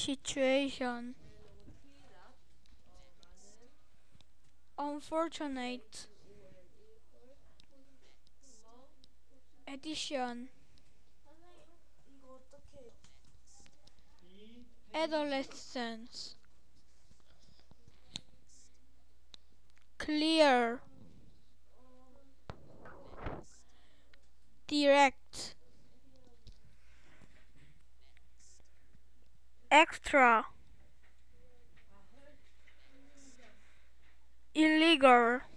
situation, unfortunate, edition, adolescence, clear, direct, extra, illegal,